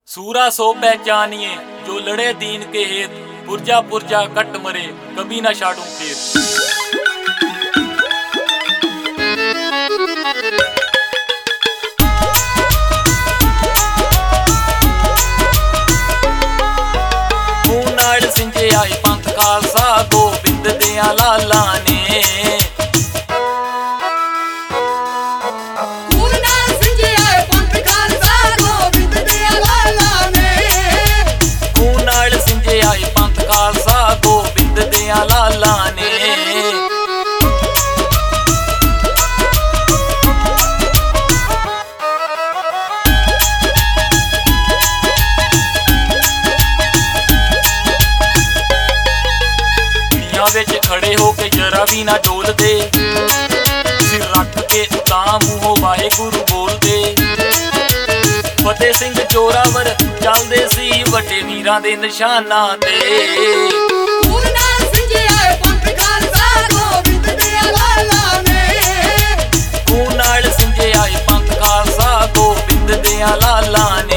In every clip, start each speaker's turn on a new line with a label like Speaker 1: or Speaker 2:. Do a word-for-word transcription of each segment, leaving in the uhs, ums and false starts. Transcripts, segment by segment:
Speaker 1: सूरा सो पहचानिए जो लड़े दीन के हेत, पुरजा पुरजा कट मरे कभी ना छाड़ू खेत। सिंजे आई पंथ खालसा गोबिंद दिया लाला ने, सिंजे आई पंथ खालसा गोबिंद दिया लाला ने, सिंजे आई पंथ खालसा गोबिंद दिया लाला ने। विच खड़े हो के जरा भी ना डोल दे, सिर रख के उतां मूहों वाहेगुरु बोल दे। फतेह सिंह जोरावर चलदे सी वड्डे वीरां दे निशानां ते, सिंजे आए पंथ खालसा गोबिंद दिया लाला ने, सिंजे आए पंथ खालसा गोबिंद दिया लाला ने।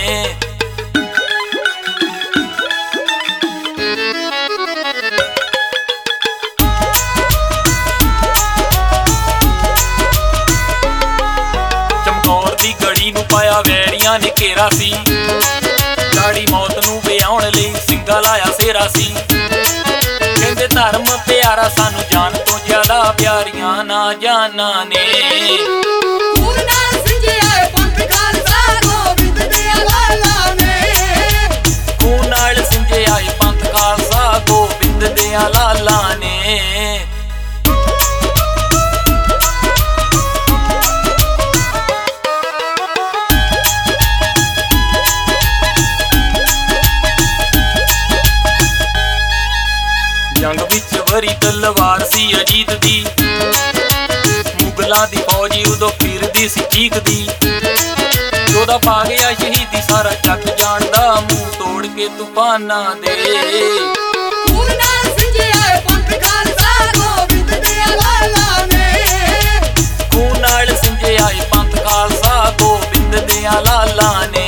Speaker 1: पाया वैरियां ने घेरा सी, लाड़ी मौत नूं विआउण लई सिंगा लाया सेरा सी। कहंदे धर्म प्यारा सानू जान तो ज्यादा प्यारियां ना जाना ने, सिंजे आए पंथ खालसा गोबिंद दिया लाला ने, सिंजे आए पंथ खालसा गोबिंद दिया लाला ने। जंग विच वरी तलवार सी अजीत दी, मुगलां दी फौज उदों फिरदी सी चीकदी। जोधा पा गया शहीदी सारा जग जानदा, मूंह तोड़ के तूफानां दे, सिंजे आए पंथ खालसा गोबिंद दिया लाला ने, सिंजे आए पंथ खालसा गोबिंद दिया लाला ने।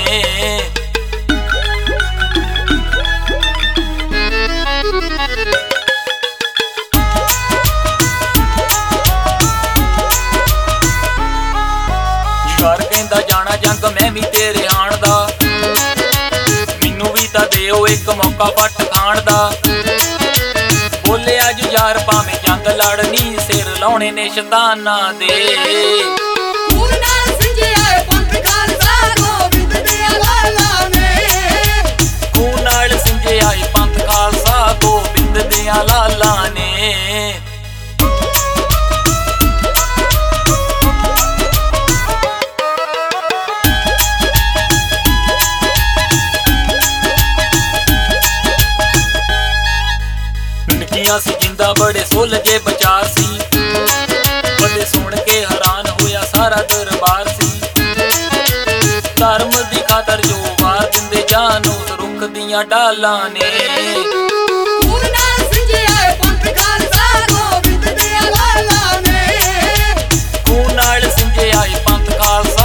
Speaker 1: कहंदा जाना जंग मैं भी तेरे आण दा, मैनू भी तां दिओ एक मौका पट खाण दा। बोलिया जुझार भावें जंग लड़नी, सिर लाउणे ने शैतानां दे, सिंजे आए पंथ खालसा गोबिंद दिया लाला ने, सिंजे आए पंथ खालसा गोबिंद दिया लाला ने। सी जिंदा बड़े सुलझे बचार सी, बड़े सुन के हैरान होया सारा दरबार सी। धर्म दी खातर जो वार दिंदे जान उस रुख दियां डालां ने, सिंजे आए पंथ खालसा गोबिंद दिया लाला ने, सिंजे आए पंथ खालसा